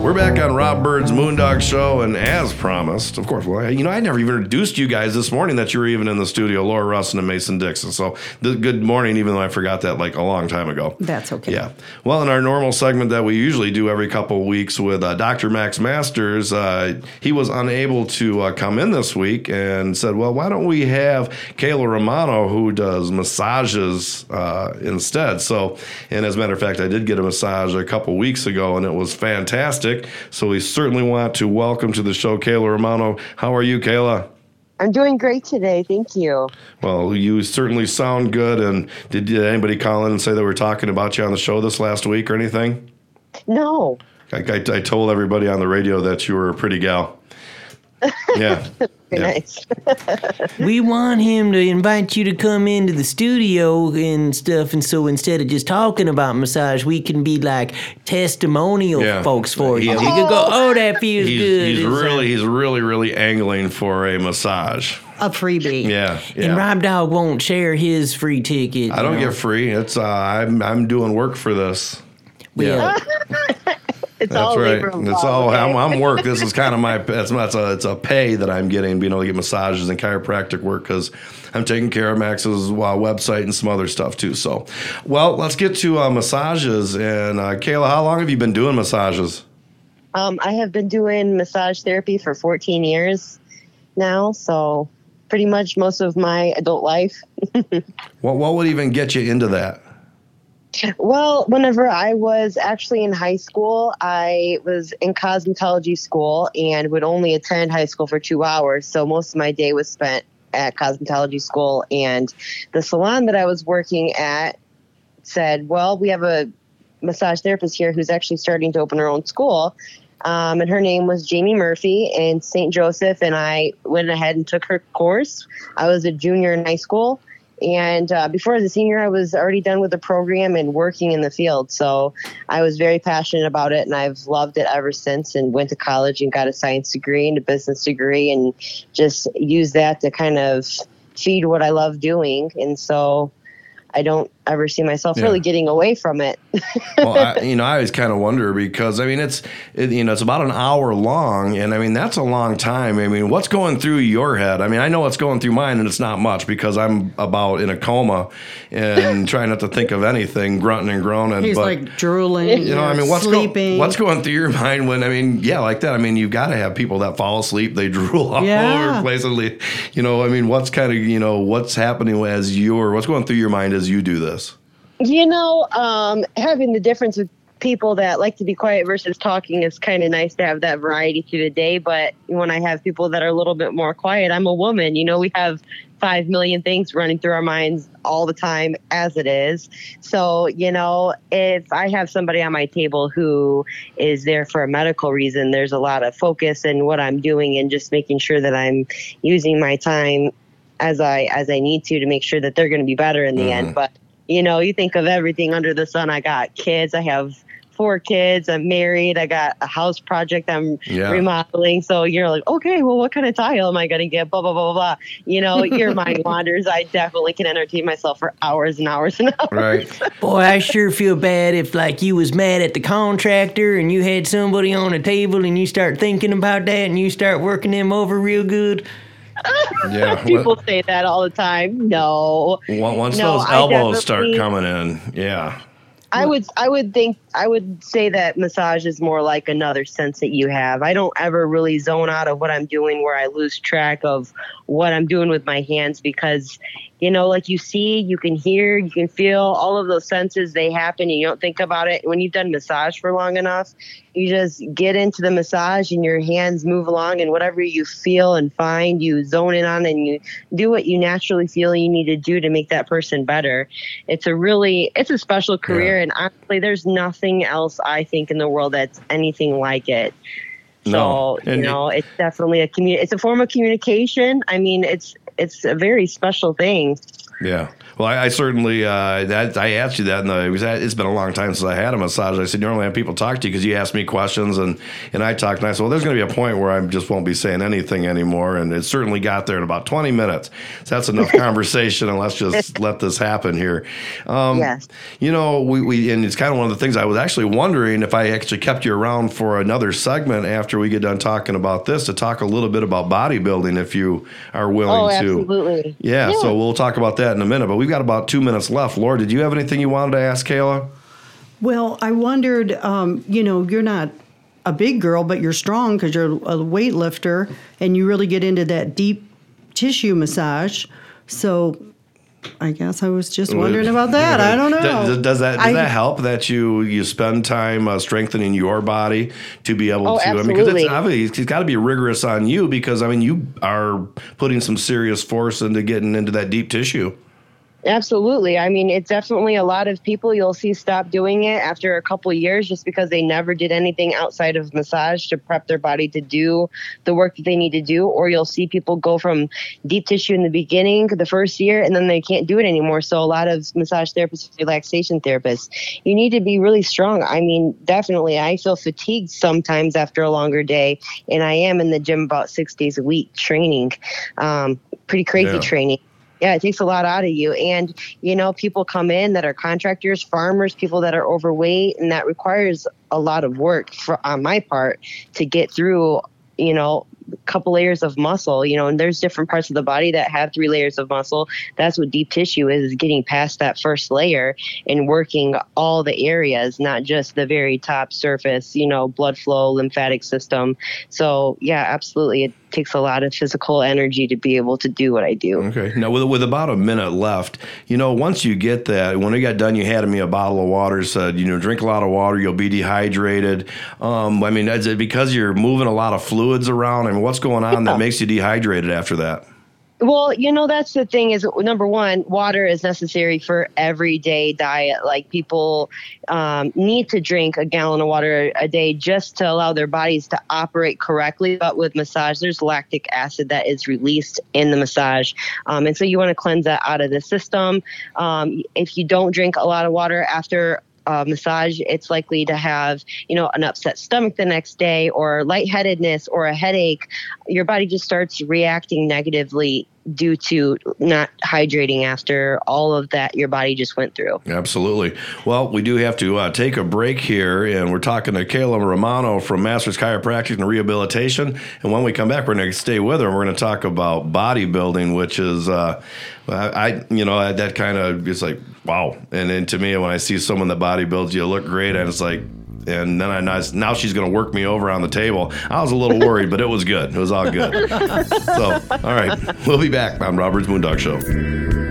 We're back on Rob Bird's Moondog Show, and as promised, of course, well, I never even introduced you guys this morning that you were even in the studio, Laura Russin and Mason Dixon. So good morning, even though I forgot that like a long time ago. That's okay. Yeah. Well, in our normal segment that we usually do every couple of weeks with Dr. Max Masters, he was unable to come in this week and said, well, why don't we have Kayla Romano, who does massages instead? So, and as a matter of fact, I did get a massage a couple weeks ago, and it was fantastic. So we certainly want to welcome to the show Kayla Romano. How are you, Kayla? I'm doing great today. Thank you. Well, you certainly sound good. And did anybody call in and say they were talking about you on the show this last week or anything? No. I told everybody on the radio that you were a pretty gal. Yeah. Very nice. We want him to invite you to come into the studio and stuff, and so instead of just talking about massage, we can be like testimonial folks for you. We could go, oh, that feels good. He's really angling for a massage. A freebie. Yeah. And Rob Dog won't share his free ticket. I don't get free. It's I'm doing work for this. Yeah. It's That's all right. labor of It's love, all okay? I'm work. This is kind of my it's a pay that I'm getting, being able to get massages and chiropractic work because I'm taking care of Max's website and some other stuff too. So, well, let's get to massages. And Kayla, how long have you been doing massages? I have been doing massage therapy for 14 years now, so pretty much most of my adult life. What would even get you into that? Well, whenever I was actually in high school, I was in cosmetology school and would only attend high school for 2 hours. So most of my day was spent at cosmetology school. And the salon that I was working at said, well, we have a massage therapist here who's actually starting to open her own school. And her name was Jamie Murphy in St. Joseph. And I went ahead and took her course. I was a junior in high school. And before I was a senior, I was already done with the program and working in the field. So I was very passionate about it, and I've loved it ever since, and went to college and got a science degree and a business degree and just used that to kind of feed what I love doing. And so I don't ever see myself really getting away from it. Well, I always kind of wonder because, it's about an hour long, and, that's a long time. What's going through your head? I know what's going through mine, and it's not much because I'm about in a coma and trying not to think of anything, grunting and groaning. He's like drooling, sleeping. What's going through your mind when, like that? You've got to have people that fall asleep, they drool all over the place. What's kind of, what's happening what's going through your mind as you do this? Having the difference with people that like to be quiet versus talking is kind of nice to have that variety through the day. But when I have people that are a little bit more quiet, I'm a woman. We have 5 million things running through our minds all the time as it is. So, if I have somebody on my table who is there for a medical reason, there's a lot of focus in what I'm doing and just making sure that I'm using my time as I need to make sure that they're going to be better in the end. But you think of everything under the sun. I got kids. I have 4 kids. I'm married. I got a house project I'm remodeling. So you're like, okay, well, what kind of tile am I going to get? Blah, blah, blah, blah. Your mind wanders. I definitely can entertain myself for hours and hours and hours. Right. Boy, I sure feel bad if, you was mad at the contractor and you had somebody on a table and you start thinking about that and you start working them over real good. Yeah, people say that all the time. No. Once those elbows start coming in, I would say that massage is more like another sense that you have. I don't ever really zone out of what I'm doing where I lose track of what I'm doing with my hands because, like you see, you can hear, you can feel, all of those senses, they happen. You don't think about it. When you've done massage for long enough, you just get into the massage and your hands move along and whatever you feel and find, you zone in on and you do what you naturally feel you need to do to make that person better. It's a special career. And honestly, there's nothing else I think in the world that's anything like it. So, it's definitely it's a form of communication. It's a very special thing. Yeah. Well, I certainly, I asked you that, and it's been a long time since I had a massage. I said, normally I have people talk to you because you ask me questions, and I talk, and I said, well, there's going to be a point where I just won't be saying anything anymore, and it certainly got there in about 20 minutes. So that's enough conversation, and let's just let this happen here. Yes. You know, we and it's kind of one of the things I was actually wondering if I actually kept you around for another segment after we get done talking about this, to talk a little bit about bodybuilding, if you are willing to. Absolutely. Yeah, so we'll talk about that in a minute, but we've got about 2 minutes left. Laura, did you have anything you wanted to ask Kayla? Well, I wondered, you're not a big girl, but you're strong because you're a weightlifter, and you really get into that deep tissue massage. So I guess I was just wondering about that. I don't know. Does that help that you spend time strengthening your body to be able to? Absolutely. I mean, because it's got to be rigorous on you, because I mean you are putting some serious force into getting into that deep tissue. Absolutely. I mean, it's definitely a lot of people you'll see stop doing it after a couple of years just because they never did anything outside of massage to prep their body to do the work that they need to do. Or you'll see people go from deep tissue in the beginning, the first year, and then they can't do it anymore. So a lot of massage therapists, relaxation therapists, you need to be really strong. I mean, definitely, I feel fatigued sometimes after a longer day, and I am in the gym about 6 days a week training, pretty crazy training. Yeah, it takes a lot out of you. And, people come in that are contractors, farmers, people that are overweight, and that requires a lot of work on my part to get through, a couple layers of muscle, and there's different parts of the body that have 3 layers of muscle. That's what deep tissue is getting past that first layer and working all the areas, not just the very top surface, blood flow, lymphatic system. So, yeah, absolutely. It takes a lot of physical energy to be able to do what I do. Okay. Now, with about a minute left, once you get that, when we got done, you handed me a bottle of water, said, drink a lot of water, you'll be dehydrated. I mean, is it because you're moving a lot of fluids around? I mean, what's going on that makes you dehydrated after that? Well, that's the thing is, number one, water is necessary for everyday diet. Like people need to drink a gallon of water a day just to allow their bodies to operate correctly. But with massage, there's lactic acid that is released in the massage. And so you want to cleanse that out of the system. If you don't drink a lot of water after massage, it's likely to have, an upset stomach the next day, or lightheadedness, or a headache. Your body just starts reacting negatively due to not hydrating after all of that your body just went through. Absolutely. Well, we do have to take a break here, and we're talking to Kayla Romano from Masters Chiropractic and Rehabilitation. And when we come back, we're going to stay with her, and we're going to talk about bodybuilding, which is, that kind of, it's like, wow. And then to me, when I see someone that bodybuilds, you look great, and it's like, and then now she's going to work me over on the table. I was a little worried, but it was good. It was all good. So, all right. We'll be back on Robert's Moondog Show.